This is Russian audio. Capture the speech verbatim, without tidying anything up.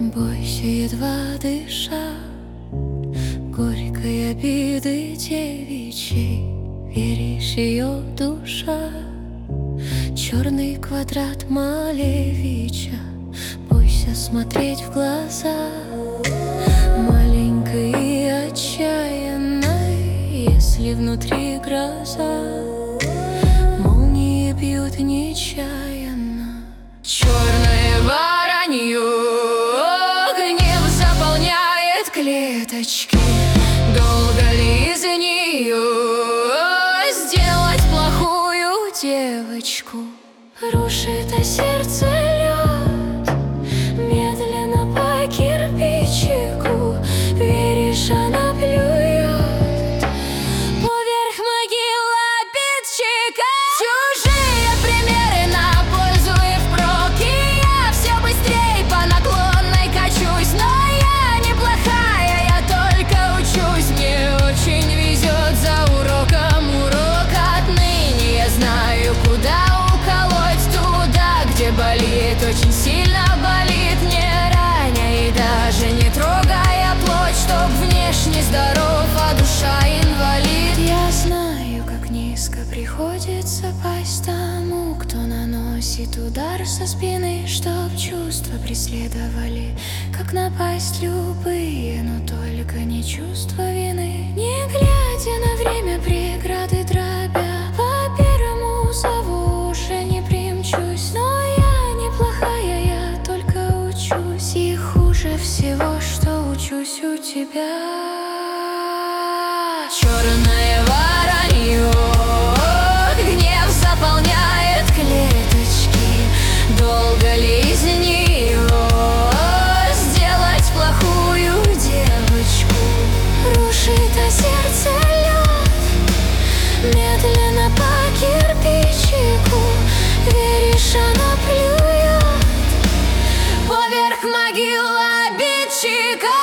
Бойся, едва дыша, горькой обиды девичьей, веришь, ее душа черный квадрат Малевича. Бойся смотреть в глаза маленькой и отчаянной, если внутри гроза, молнии бьют нечаянно. Черное воронье, гнев заполняет клеточки. Долго ли из нее сделать плохую девочку? Рушит о сердце лед медленно по кирпичику. Веришь, она плюет поверх могил обидчика. Чужие примеры на пользу и впрок, и я все быстрей по наклонной качусь. Но я неплохая, я только учусь. Мне очень везет за уроком урок. Отныне я знаю, куда уколоть, туда, где болит, очень сильно болит. Не раня и даже не трогая плоть, чтоб внешне здоров, а душа инвалид. Я знаю, как низко приходится пасть тому, кто наносит удар со спины, чтоб чувства преследовали, как напасть любые, но только не чувство вины. Не глядя на время, преграды дробя, по первому зову уже не примчусь. Но я неплохая, я только учусь, и хуже всего, что учусь у тебя. Черное воронье, гнев заполняет клеточки. Долго ли из нее сделать плохую девочку? Рушит о сердце лед медленно по кирпичику. Веришь, она плюет поверх могил обидчика.